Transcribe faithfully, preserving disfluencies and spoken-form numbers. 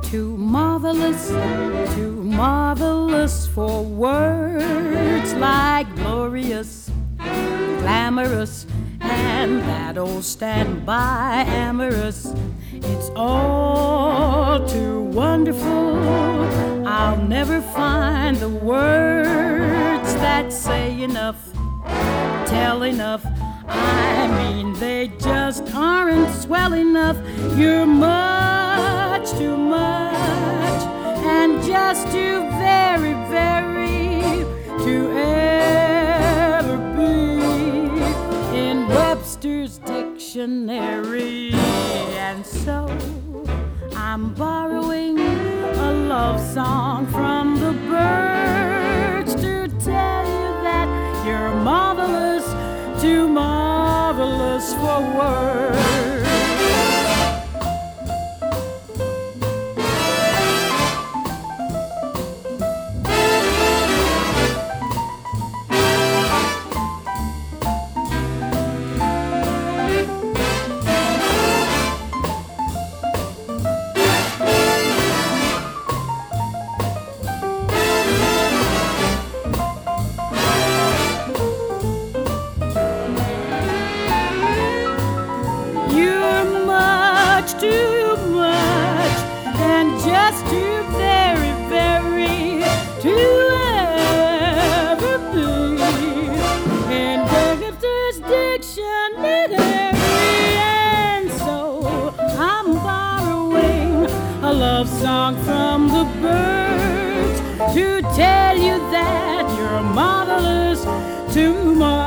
Too marvelous, too marvelous for words like glorious, glamorous, and that old standby amorous. It's all too wonderful. I'll never find the words that say enough, tell enough. I mean, they just aren't swell enough. You're much too much, and just too very, very to ever be in Webster's dictionary. And so I'm borrowing a love song from the birds to tell you that you're marvelous, too marvelous for words. Too much, and just too very, very to ever be in Webster's dictionary. And so I'm borrowing a love song from the birds to tell you that you're marvelous, too much.